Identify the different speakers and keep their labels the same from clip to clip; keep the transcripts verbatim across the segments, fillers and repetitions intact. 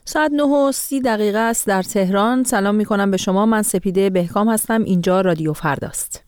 Speaker 1: ساعت نه و سی دقیقه است در تهران. سلام می کنم به شما. من سپیده بهکام هستم. اینجا رادیو فرداست.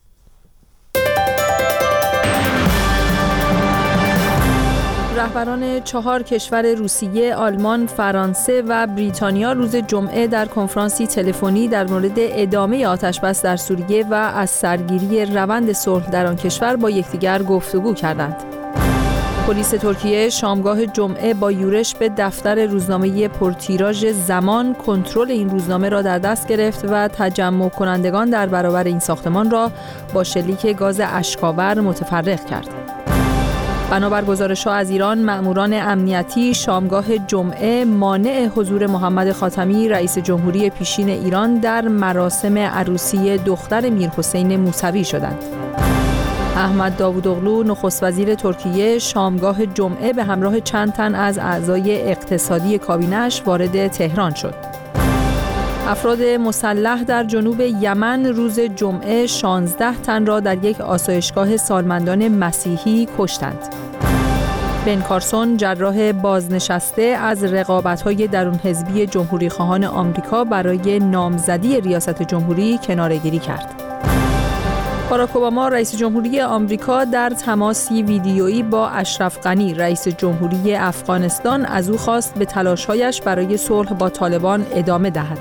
Speaker 1: رهبران چهار کشور روسیه، آلمان، فرانسه و بریتانیا روز جمعه در کنفرانسی تلفنی در مورد ادامه آتش‌بس در سوریه و از سرگیری روند صلح در آن کشور با یکدیگر گفتگو کردند. پلیس ترکیه شامگاه جمعه با یورش به دفتر روزنامه پرتیراژ زمان کنترل این روزنامه را در دست گرفت و تجمع کنندگان در برابر این ساختمان را با شلیک گاز اشک‌آور متفرق کرد. بنابر گزارش‌ها از ایران، مأموران امنیتی شامگاه جمعه مانع حضور محمد خاتمی رئیس جمهوری پیشین ایران در مراسم عروسی دختر میرحسین موسوی شدند. احمد داوودوغلو نخست وزیر ترکیه شامگاه جمعه به همراه چند تن از اعضای اقتصادی کابینه‌اش وارد تهران شد. افراد مسلح در جنوب یمن روز جمعه شانزده تن را در یک آسایشگاه سالمندان مسیحی کشتند. بن کارسون جراح بازنشسته از رقابت‌های درون حزبی جمهوری‌خواهان آمریکا برای نامزدی ریاست جمهوری کناره‌گیری کرد. باراک اوباما رئیس جمهوری آمریکا در تماسی ویدیویی با اشرف غنی رئیس جمهوری افغانستان از او خواست به تلاش‌هایش برای صلح با طالبان ادامه دهد.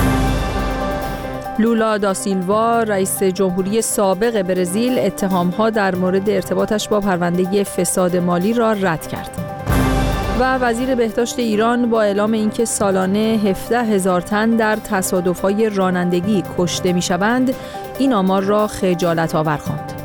Speaker 1: لولا دا سیلوا رئیس جمهوری سابق برزیل اتهام‌ها در مورد ارتباطش با پرونده فساد مالی را رد کرد. و وزیر بهداشت ایران با اعلام اینکه سالانه هفده هزار تن در تصادف‌های رانندگی کشته می‌شوند، این آمار را خجالت آور خواند.